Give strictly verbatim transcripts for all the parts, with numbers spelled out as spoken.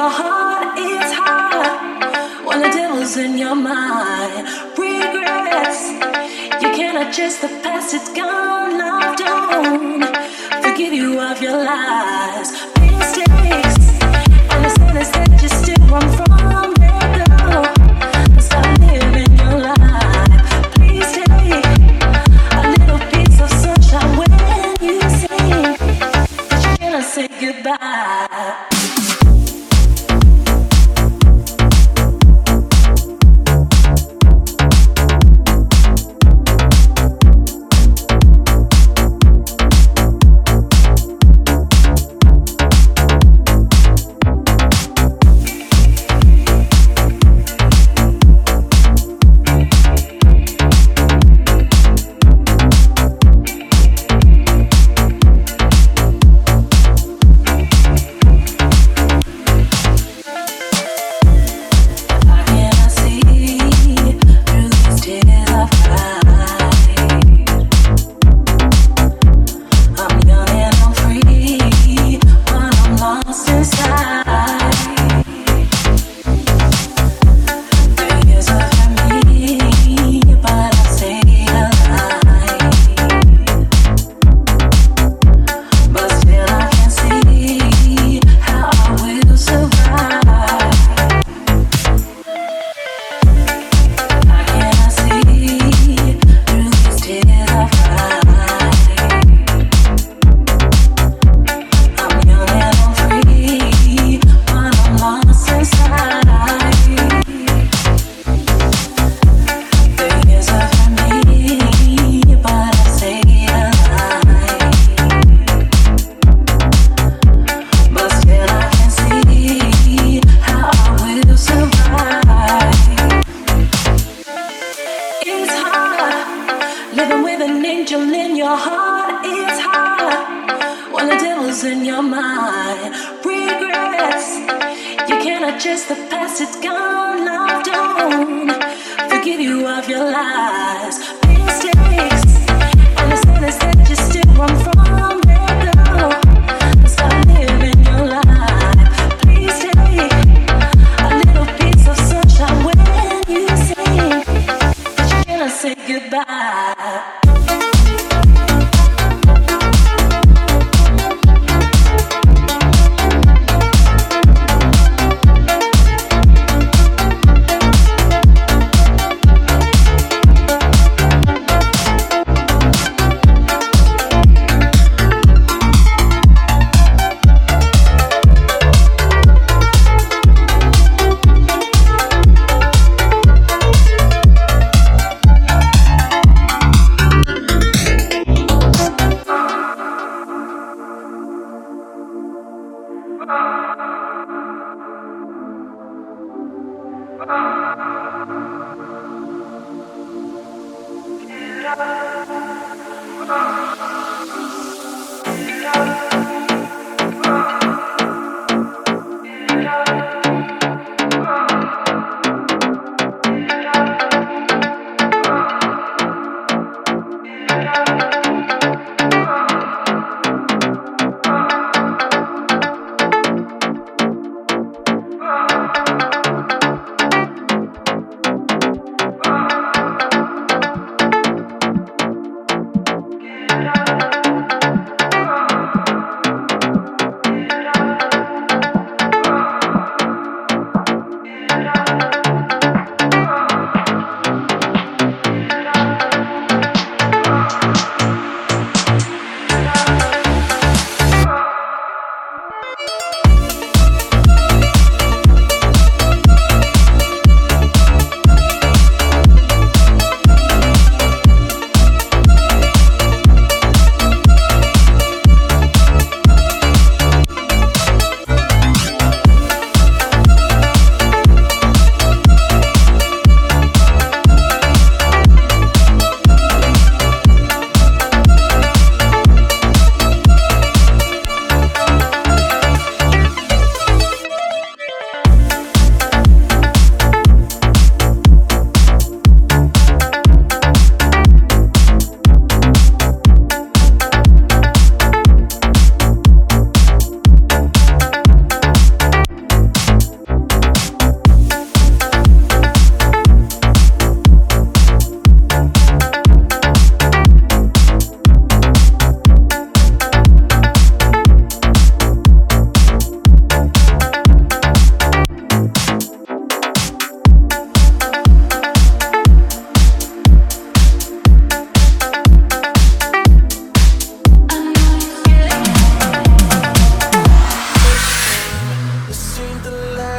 your heart, it's hard when the devil's in your mind. Regrets, you can't adjust the past, it's gone, love don't forgive you of your lies. Mistakes, and the sadness that you still run from, let go, stop living your life. Please take a little piece of sunshine when you sing, but you cannot say goodbye. Thank you.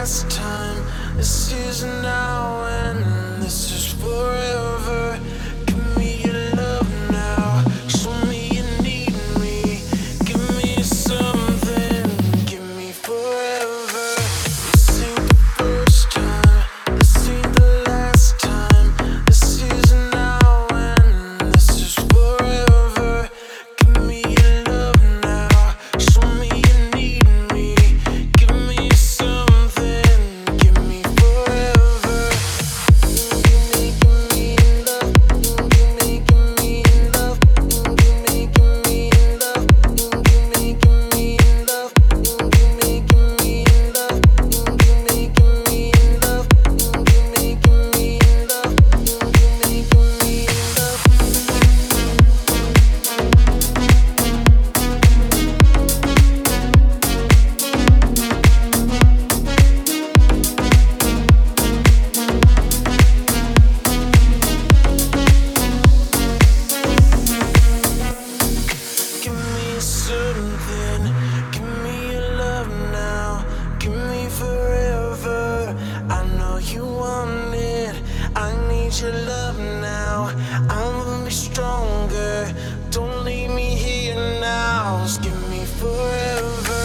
last time. This is now and this is forever. Give me your love now. Show me you need me. Give me something. Give me forever. This ain't the first time. This ain't the last time. This is now and this is forever. Give me your love now. Show me you need me. Give me something. Give me forever. Give me, give me love. Give me, give me love. Give me, give me love. Give me, give me love. Give me, give me love. Give me, give me love. Give me, give me love. Give me, give me love. Give me something, give me your love now, give me forever. I know you want it, I need your love now. I'ma be stronger, don't leave me here now. Just give me forever.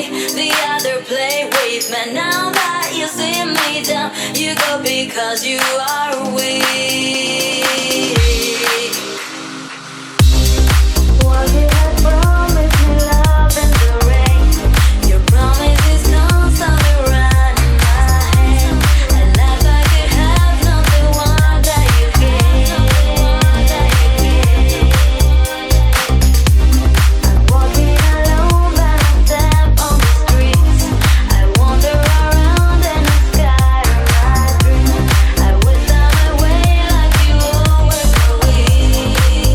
the other play with me. Now that you see me down, you go because you are weak. What did I promise me, love in the rain? Your promises constant around in my head. And if I could have not the one that you gave, I'm walking alone by myself on the streets. I wander around in the sky of my dreams. I wish I my way like you always believe.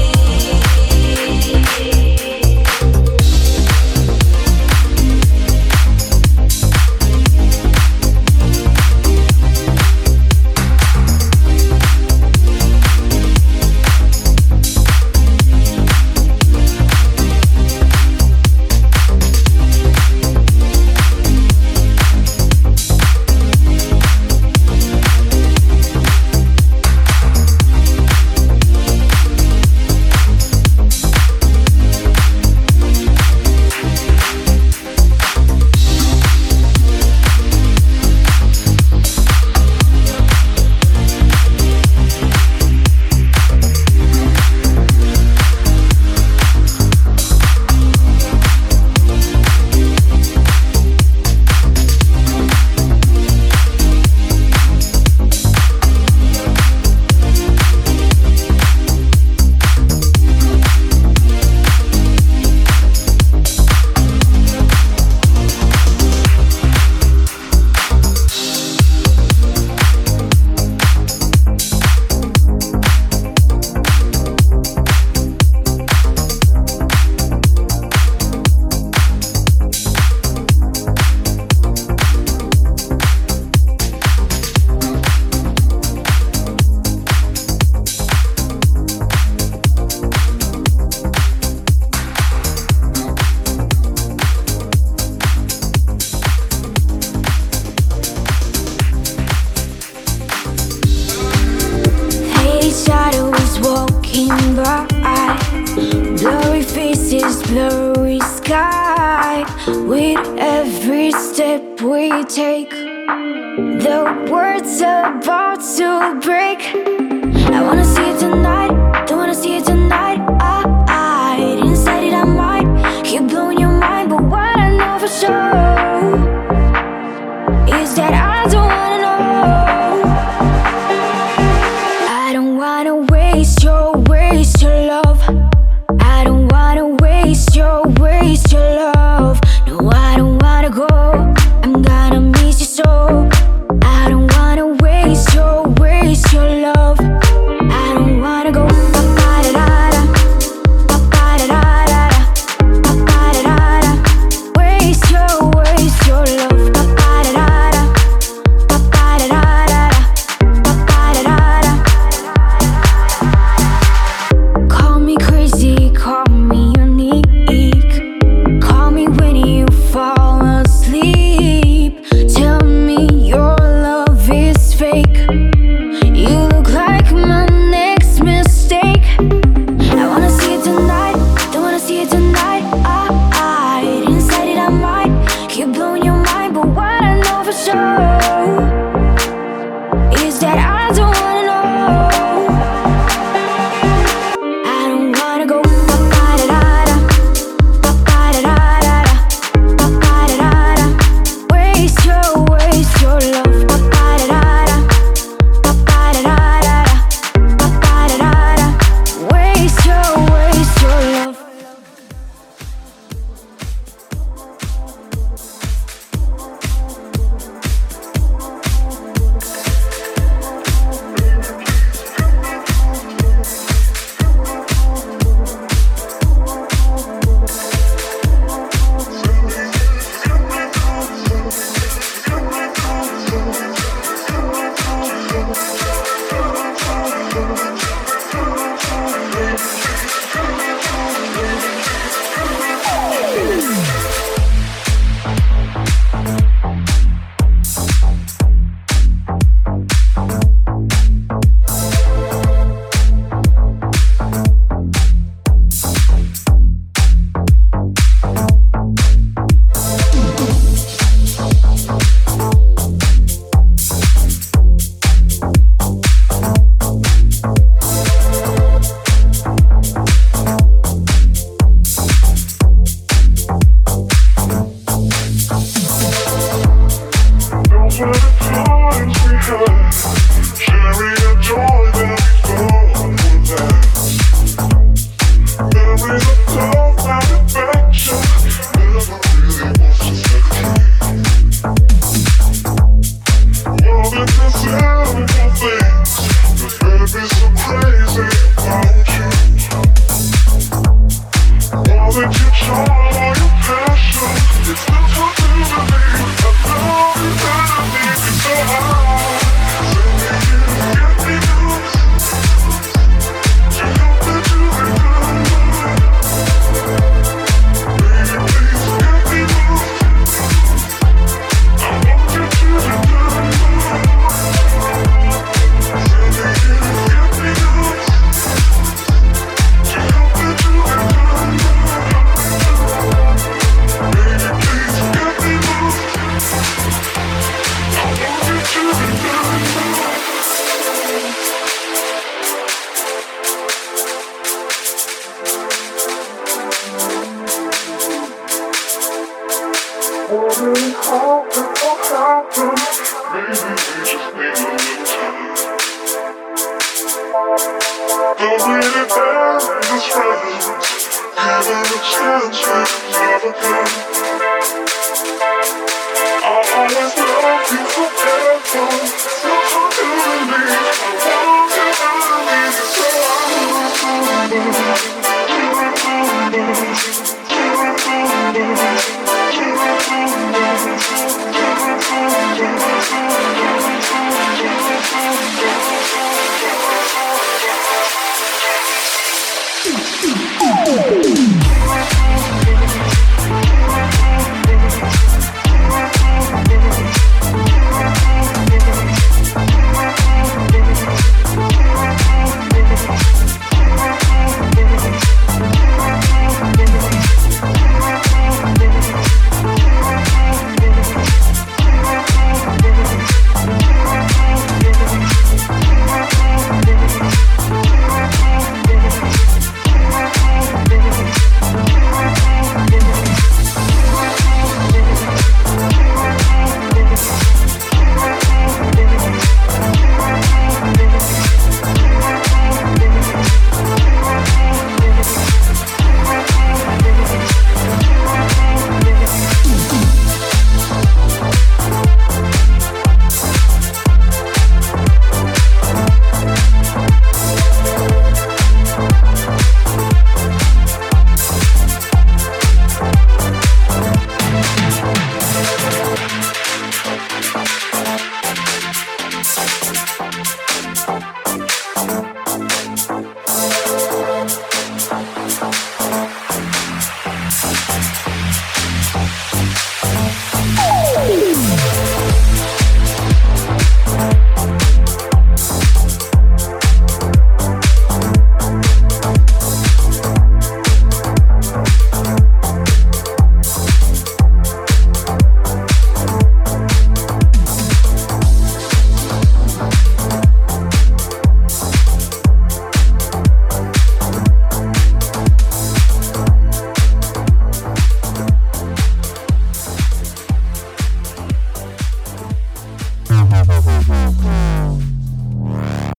Hey, shadows walking by, blurry faces, blurry sky. With every step we take, the world's about to break. I wanna see it tonight, don't wanna see it tonight. I, I didn't say that I might keep blowing your mind, but what I know for sure is that I don't wanna know. I don't wanna waste your, waste your love. I don't wanna waste your, waste your love. No, I don't wanna go, I'm gonna miss you so. I don't wanna waste your, waste your love. I don't wanna go. Ba-ba-da-da-da, ba-ba-da-da-da-da, ba-ba-da-da-da. Waste your, waste your love. Ba-ba-da-da-da, ba-ba-da-da-da, ba-ba-da-da-da. Call Though we depend as friends, give her a chance with love again. I'll always love you forever.